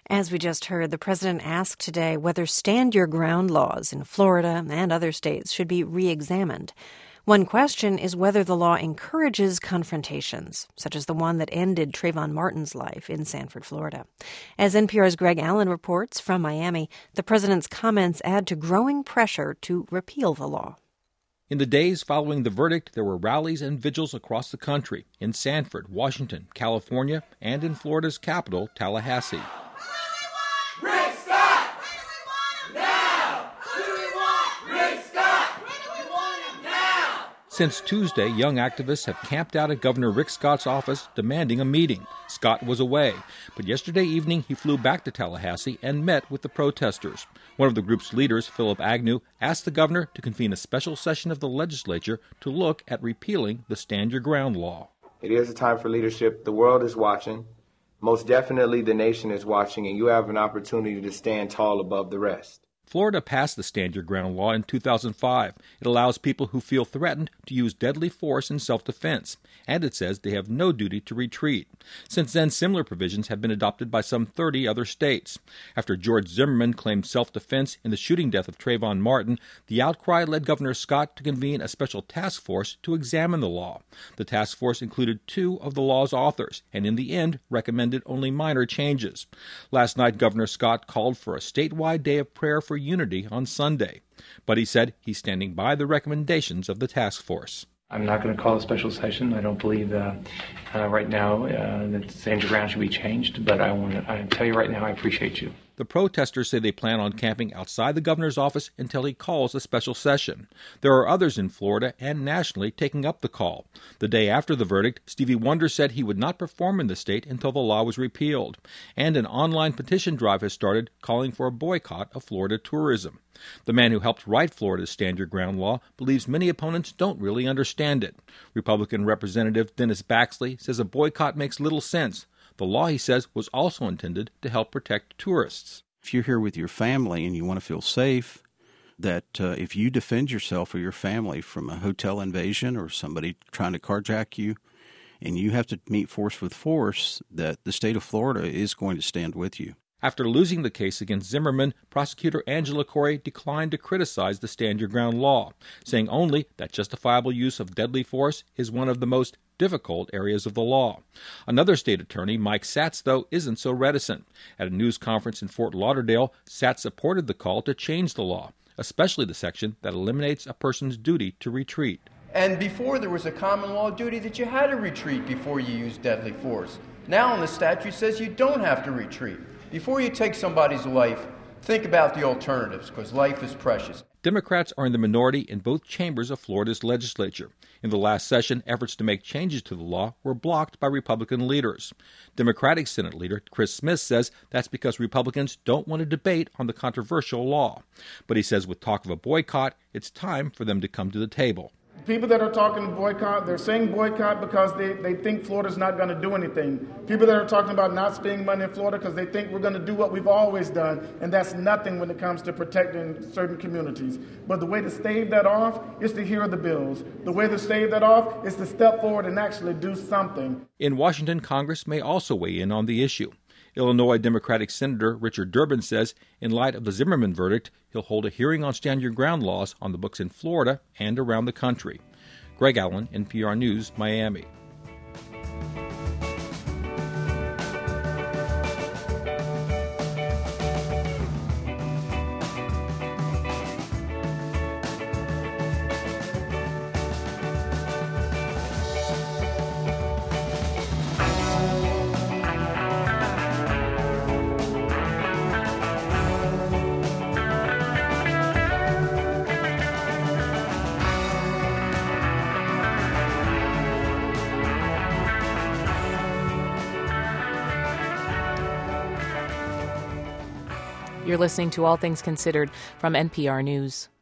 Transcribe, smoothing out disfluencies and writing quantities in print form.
As we just heard, the president asked today whether stand-your-ground laws in Florida and other states should be re-examined. One question is whether the law encourages confrontations, such as the one that ended Trayvon Martin's life in Sanford, Florida. As NPR's Greg Allen reports from Miami, the president's comments add to growing pressure to repeal the law. In the days following the verdict, there were rallies and vigils across the country, in Sanford, Washington, California, and in Florida's capital, Tallahassee. Since Tuesday, young activists have camped out at Governor Rick Scott's office demanding a meeting. Scott was away, but yesterday evening he flew back to Tallahassee and met with the protesters. One of the group's leaders, Philip Agnew, asked the governor to convene a special session of the legislature to look at repealing the Stand Your Ground law. It is a time for leadership. The world is watching. Most definitely the nation is watching, and you have an opportunity to stand tall above the rest. Florida passed the Stand Your Ground law in 2005. It allows people who feel threatened to use deadly force in self-defense, and it says they have no duty to retreat. Since then, similar provisions have been adopted by some 30 other states. After George Zimmerman claimed self-defense in the shooting death of Trayvon Martin, the outcry led Governor Scott to convene a special task force to examine the law. The task force included 2 of the law's authors, and in the end recommended only minor changes. Last night, Governor Scott called for a statewide day of prayer for unity on Sunday, but he said he's standing by the recommendations of the task force. I'm not going to call a special session. I don't believe right now that Stand Your Ground should be changed, but I tell you right now, I appreciate you. The protesters say they plan on camping outside the governor's office until he calls a special session. There are others in Florida and nationally taking up the call. The day after the verdict, Stevie Wonder said he would not perform in the state until the law was repealed. And an online petition drive has started calling for a boycott of Florida tourism. The man who helped write Florida's Stand Your Ground law believes many opponents don't really understand it. Republican Representative Dennis Baxley says a boycott makes little sense. The law, he says, was also intended to help protect tourists. If you're here with your family and you want to feel safe, that if you defend yourself or your family from a hotel invasion or somebody trying to carjack you, and you have to meet force with force, that the state of Florida is going to stand with you. After losing the case against Zimmerman, prosecutor Angela Corey declined to criticize the Stand Your Ground law, saying only that justifiable use of deadly force is one of the most difficult areas of the law. Another state attorney, Mike Satz, though, isn't so reticent. At a news conference in Fort Lauderdale, Satz supported the call to change the law, especially the section that eliminates a person's duty to retreat. And before, there was a common law duty that you had to retreat before you used deadly force. Now, the statute says you don't have to retreat. Before you take somebody's life, think about the alternatives, because life is precious. Democrats are in the minority in both chambers of Florida's legislature. In the last session, efforts to make changes to the law were blocked by Republican leaders. Democratic Senate leader Chris Smith says that's because Republicans don't want to debate on the controversial law. But he says with talk of a boycott, it's time for them to come to the table. People that are talking boycott, they're saying boycott because they think Florida's not going to do anything. People that are talking about not spending money in Florida because they think we're going to do what we've always done, and that's nothing when it comes to protecting certain communities. But the way to stave that off is to hear the bills. The way to stave that off is to step forward and actually do something. In Washington, Congress may also weigh in on the issue. Illinois Democratic Senator Richard Durbin says, in light of the Zimmerman verdict, he'll hold a hearing on Stand Your Ground laws on the books in Florida and around the country. Greg Allen, NPR News, Miami. You're listening to All Things Considered from NPR News.